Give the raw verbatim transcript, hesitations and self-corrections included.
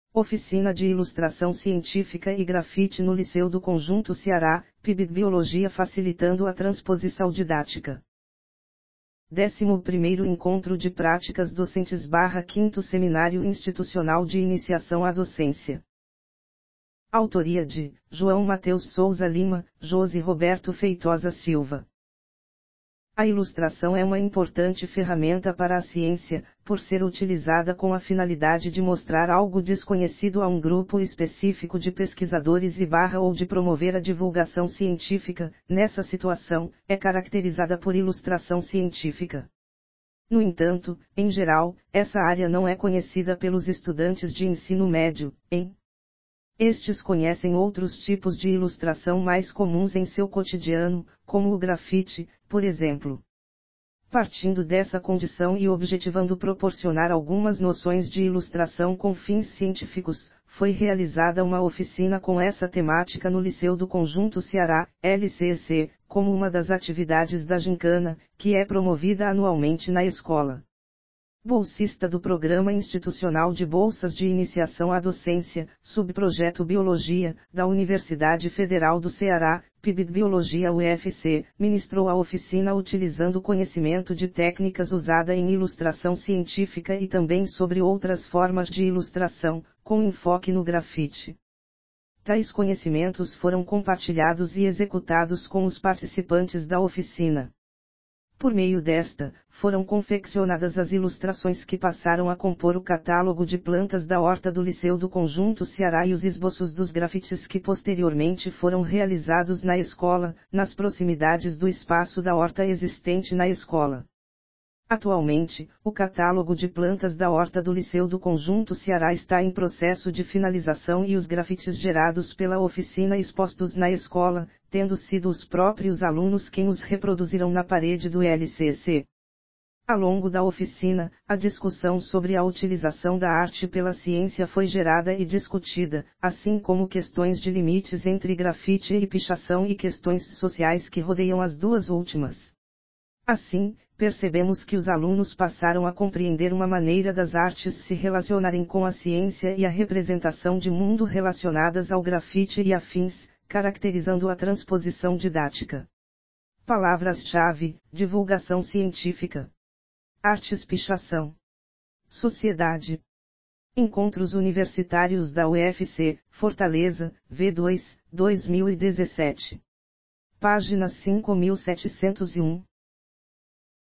Oficina de Ilustração Científica e Grafite no Liceu do Conjunto Ceará, P I B Biologia facilitando a transposição didática. décimo primeiro Encontro de Práticas Docentes barra quinto Seminário Institucional de Iniciação à Docência. Autoria de João Mateus Souza Lima, Josi Roberto Feitosa Silva. A ilustração é uma importante ferramenta para a ciência, por ser utilizada com a finalidade de mostrar algo desconhecido a um grupo específico de pesquisadores e barra ou de promover a divulgação científica. Nessa situação, é caracterizada por ilustração científica. No entanto, em geral, essa área não é conhecida pelos estudantes de ensino médio, em Estes conhecem outros tipos de ilustração mais comuns em seu cotidiano, como o grafite, por exemplo. Partindo dessa condição e objetivando proporcionar algumas noções de ilustração com fins científicos, foi realizada uma oficina com essa temática no Liceu do Conjunto Ceará, L C C, como uma das atividades da gincana, que é promovida anualmente na escola. Bolsista do Programa Institucional de Bolsas de Iniciação à Docência, Subprojeto Biologia, da Universidade Federal do Ceará, P I B Biologia U F C, ministrou a oficina utilizando conhecimento de técnicas usada em ilustração científica e também sobre outras formas de ilustração, com enfoque no grafite. Tais conhecimentos foram compartilhados e executados com os participantes da oficina. Por meio desta, foram confeccionadas as ilustrações que passaram a compor o catálogo de plantas da horta do Liceu do Conjunto Ceará e os esboços dos grafites que posteriormente foram realizados na escola, nas proximidades do espaço da horta existente na escola. Atualmente, o catálogo de plantas da horta do Liceu do Conjunto Ceará está em processo de finalização e os grafites gerados pela oficina expostos na escola, tendo sido os próprios alunos quem os reproduziram na parede do L C C. Ao longo da oficina, a discussão sobre a utilização da arte pela ciência foi gerada e discutida, assim como questões de limites entre grafite e pichação e questões sociais que rodeiam as duas últimas. Assim, percebemos que os alunos passaram a compreender uma maneira das artes se relacionarem com a ciência e a representação de mundo relacionadas ao grafite e afins, caracterizando a transposição didática. Palavras-chave: divulgação científica, artes, pichação, sociedade. Encontros Universitários da U F C, Fortaleza, V dois, dois mil e dezessete. Página cinco mil setecentos e um.